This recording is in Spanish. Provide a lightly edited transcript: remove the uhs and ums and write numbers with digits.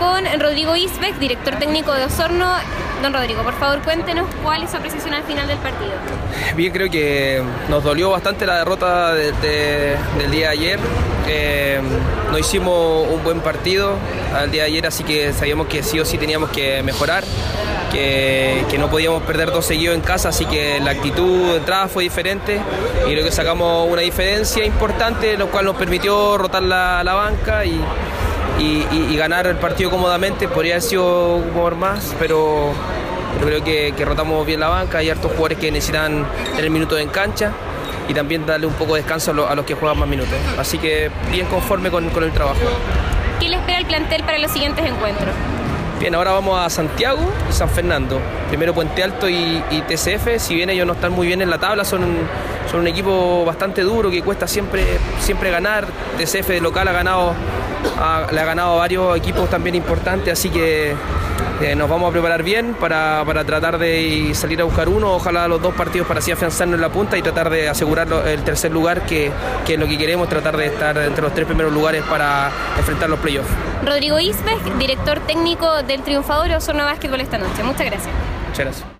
con Rodrigo Isbeck, director técnico de Osorno. Don Rodrigo, por favor, cuéntenos cuál es su apreciación al final del partido. Bien, creo que nos dolió bastante la derrota del día de ayer. No hicimos un buen partido al día de ayer, así que sabíamos que sí o sí teníamos que mejorar, que no podíamos perder 2 seguidos en casa, así que la actitud de entrada fue diferente y creo que sacamos una diferencia importante, lo cual nos permitió rotar la banca y ganar el partido cómodamente. Podría haber sido un jugador más, pero creo que rotamos bien la banca. Hay hartos jugadores que necesitan tener minutos en cancha y también darle un poco de descanso a los que juegan más minutos. Así que bien conforme con el trabajo. ¿Qué le espera el plantel para los siguientes encuentros? Bien, ahora vamos a Santiago y San Fernando. Primero Puente Alto y TCF. Si bien ellos no están muy bien en la tabla, son un equipo bastante duro que cuesta siempre ganar. TCF de local le ha ganado a varios equipos también importantes, así que nos vamos a preparar bien para tratar de salir a buscar uno, ojalá los 2 partidos para así afianzarnos en la punta y tratar de asegurar el tercer lugar, que es lo que queremos, tratar de estar entre los 3 primeros lugares para enfrentar los playoffs. Rodrigo Isbeck, director técnico del triunfador Osorno Básquetbol esta noche. Muchas gracias. Muchas gracias.